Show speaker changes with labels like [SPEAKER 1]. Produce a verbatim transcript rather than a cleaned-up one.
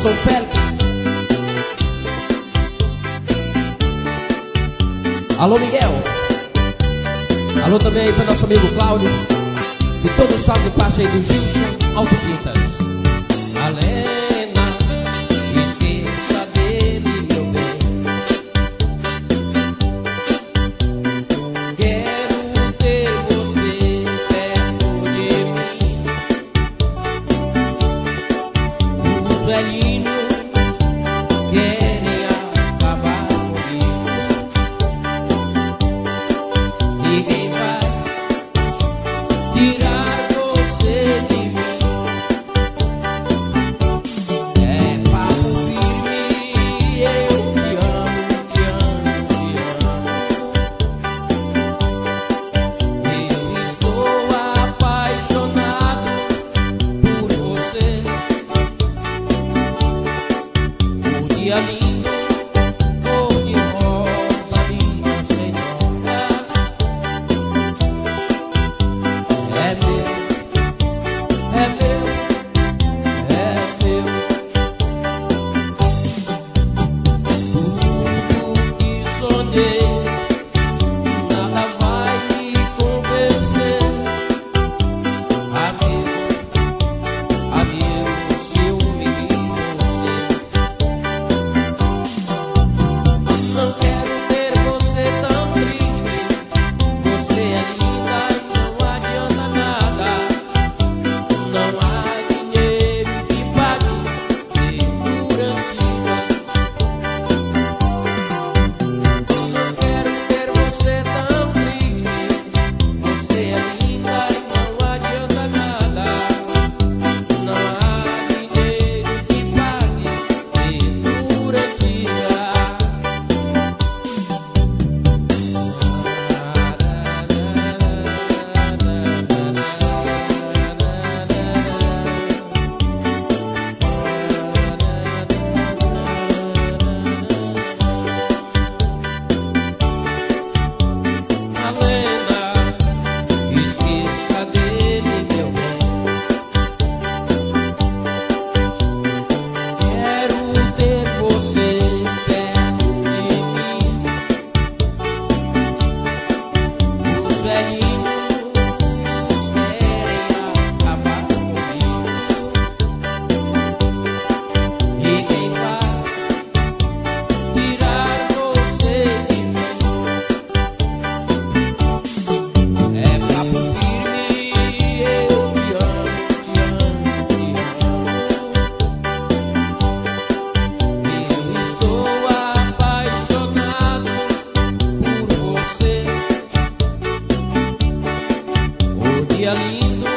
[SPEAKER 1] São Félix. Alô, Miguel. Alô também aí para nosso amigo Cláudio. E todos fazem parte aí do Gilson Autotintas. Alena, esqueça dele, meu bem. Quero ter você perto de mim. Os velhinhos querem acabar comigo. Ninguém vai tirar você de mim. É papo firme, eu te amo, te amo, te amo. Eu estou apaixonado por você. O dia lindo, cor de rosa, linda senhora. É meu, é meu, é meu. Tudo que sonhei, nada vai me convencer. Amigo, amigo, se eu me você. Não quero ter você tão triste. Você é linda e não adianta nada. Não há dinheiro que pague figura antiga. Não quero ter você tão triste. Você é linda e não adianta nada. Não há dinheiro que pague figura antiga. Alena, esqueça dele, meu bem. Quero ter você perto de mim. Os velhinhos querem acabar comigo. Ninguém vai tirar você de mim. É papo firme, eu te amo, te amo, te amo. Eu estou apaixonado por você. O dia lindo,